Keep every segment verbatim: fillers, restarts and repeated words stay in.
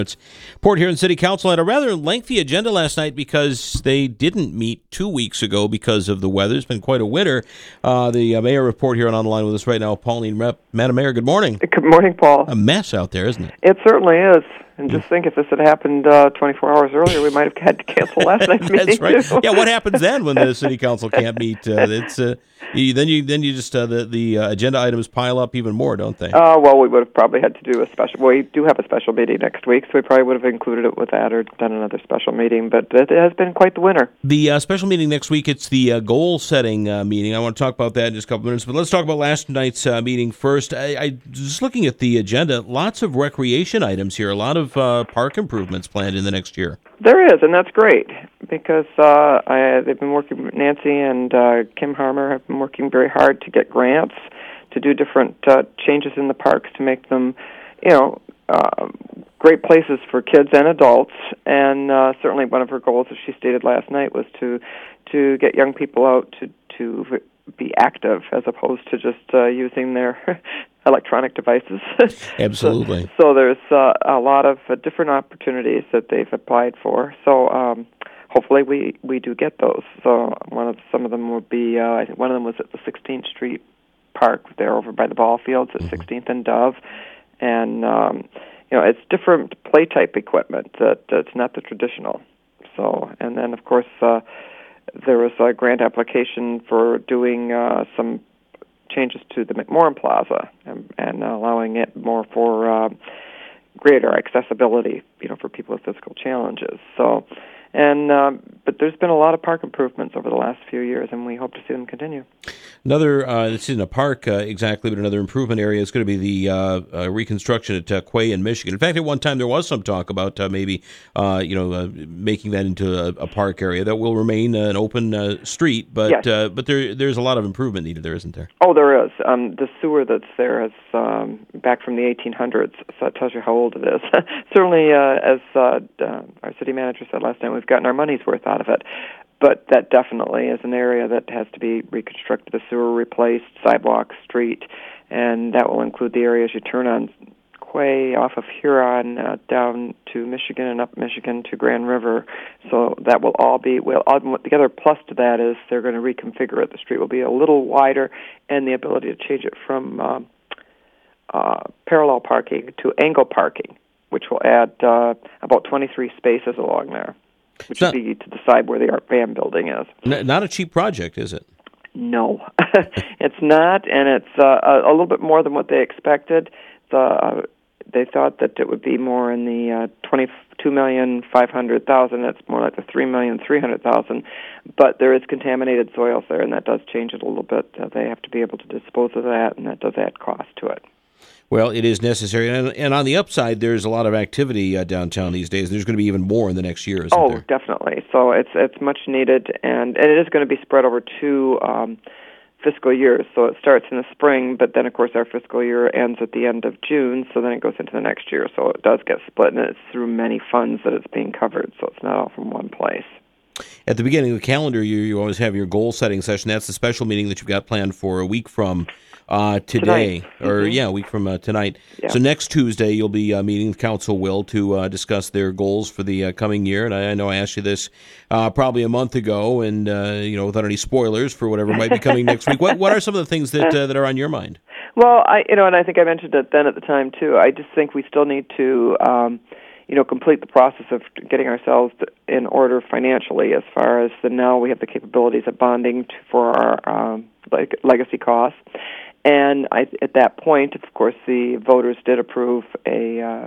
Port Huron City Council had a rather lengthy agenda last night because they didn't meet two weeks ago because of the weather. It's been quite a winter. Uh, the uh, mayor of Port Huron on the line with us right now, Pauline Rep. Madam Mayor, good morning. Good morning, Paul. A mess out there, isn't it? It certainly is. And just think, if this had happened uh, twenty-four hours earlier, we might have had to cancel last night's meeting. That's right. Too. Yeah, what happens then when the city council can't meet? Uh, it's uh, you, then you then you just uh, the the uh, agenda items pile up even more, don't they? Uh, well, we would have probably had to do a special. Well, we do have a special meeting next week, so we probably would have included it with that or done another special meeting. But it has been quite the winter. The uh, special meeting next week, it's the uh, goal-setting uh, meeting. I want to talk about that in just a couple minutes, but let's talk about last night's uh, meeting first. I, I just looking at the agenda, lots of recreation items here, a lot of uh, park improvements planned in the next year. There is, and that's great, because uh, I, they've been working, Nancy and uh, Kim Harmer have been working very hard to get grants to do different uh, changes in the parks to make them, you know, uh, great places for kids and adults. And uh, certainly one of her goals, as she stated last night, was to to get young people out to, to be active as opposed to just uh, using their electronic devices. Absolutely. so, so there's uh, a lot of uh, different opportunities that they've applied for. So um, hopefully we, we do get those. So one of some of them would be, uh, I think one of them was at the sixteenth Street Park there over by the ball fields at mm-hmm. sixteenth and Dove. And, um, you know, it's different play type equipment that uh, it's not the traditional. So, and then, of course, uh, there was a grant application for doing uh, some changes to the McMorran Plaza and, and allowing it more for uh, greater accessibility, you know, for people with physical challenges. So, and uh, but there's been a lot of park improvements over the last few years, and we hope to see them continue. Another, uh, this isn't a park uh, exactly, but another improvement area is going to be the uh, uh, reconstruction at uh, Quay in Michigan. In fact, at one time there was some talk about uh, maybe, uh, you know, uh, making that into a, a park area that will remain uh, an open uh, street, but yes. uh, but there there's a lot of improvement needed there, isn't there? Oh, there is. Um, the sewer that's there is um, back from the eighteen hundreds, so it tells you how old it is. Certainly, uh, as uh, uh, our city manager said last time, we've gotten our money's worth out of it. But that definitely is an area that has to be reconstructed, the sewer replaced, sidewalk, street, and that will include the areas you turn on Quay off of Huron uh, down to Michigan and up Michigan to Grand River. So that will all be, well, all, the other plus to that is they're going to reconfigure it. The street will be a little wider, and the ability to change it from uh, uh, parallel parking to angle parking, which will add uh, about twenty-three spaces along there, which would be to the side where the Art Band building is. N- not a cheap project, is it? No, it's not, and it's uh, a, a little bit more than what they expected. The, uh, they thought that it would be more in the uh, twenty-two million five hundred thousand. It's more like the three million three hundred thousand. But there is contaminated soils there, and that does change it a little bit. Uh, they have to be able to dispose of that, and that does add cost to it. Well, it is necessary, and, and on the upside, there's a lot of activity uh, downtown these days. There's going to be even more in the next year, isn't oh, there? Oh, definitely. So it's it's much needed, and, and it is going to be spread over two um, fiscal years. So it starts in the spring, but then, of course, our fiscal year ends at the end of June, so then it goes into the next year. So it does get split, and it's through many funds that it's being covered, so it's not all from one place. At the beginning of the calendar year, you always have your goal-setting session. That's the special meeting that you've got planned for a week from Uh, today, tonight. or mm-hmm. yeah, a week from uh, tonight. Yeah. So next Tuesday, you'll be uh, meeting with Council Will to uh, discuss their goals for the uh, coming year. And I, I know I asked you this uh, probably a month ago, and uh, you know, without any spoilers for whatever might be coming next week. What What are some of the things that uh, that are on your mind? Well, I you know, and I think I mentioned it then at the time too. I just think we still need to. Um, you know, complete the process of getting ourselves in order financially as far as the now we have the capabilities of bonding to, for our um, leg- legacy costs. And I, at that point, of course, the voters did approve a uh,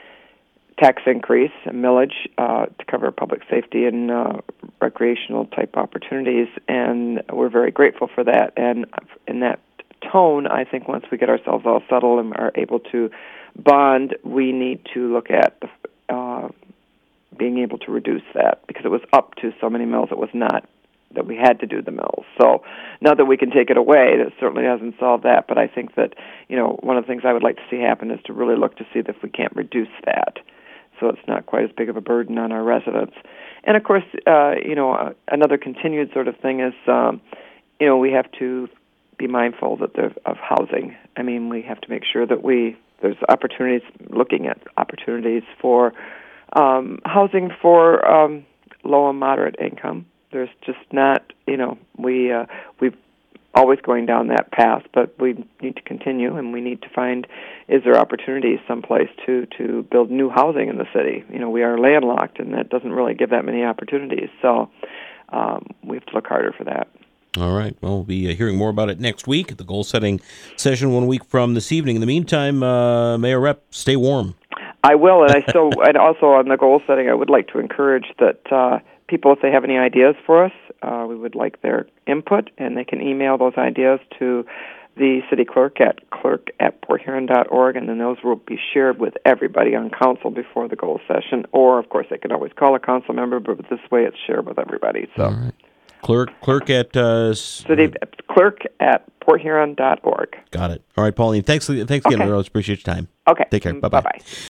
tax increase, a millage, uh, to cover public safety and uh, recreational type opportunities, and we're very grateful for that. And in that tone, I think once we get ourselves all settled and are able to bond, we need to look at uh, being able to reduce that, because it was up to so many mills, it was not that we had to do the mills. So now that we can take it away, that certainly hasn't solved that, but I think that, you know, one of the things I would like to see happen is to really look to see if we can't reduce that, so it's not quite as big of a burden on our residents. And of course, uh, you know, uh, another continued sort of thing is, um, you know, we have to be mindful that the, of housing. I mean, we have to make sure that we there's opportunities, looking at opportunities for um, housing for um, low and moderate income. There's just not, you know, we uh, we've always going down that path, but we need to continue, and we need to find, is there opportunities someplace to, to build new housing in the city? You know, we are landlocked, and that doesn't really give that many opportunities, so um, we have to look harder for that. All right. Well, we'll be hearing more about it next week at the goal-setting session one week from this evening. In the meantime, uh, Mayor Rep, stay warm. I will, and I still, and also on the goal setting, I would like to encourage that uh, people, if they have any ideas for us, uh, we would like their input, and they can email those ideas to the city clerk at clerk at port huron dot org, and then those will be shared with everybody on council before the goal session. Or, of course, they can always call a council member, but this way it's shared with everybody. So, all right. Clerk, clerk at uh, city clerk at port huron dot org. Got it. All right, Pauline. Thanks, thanks again. Okay. I always appreciate your time. Okay. Take care. Bye bye. Bye bye.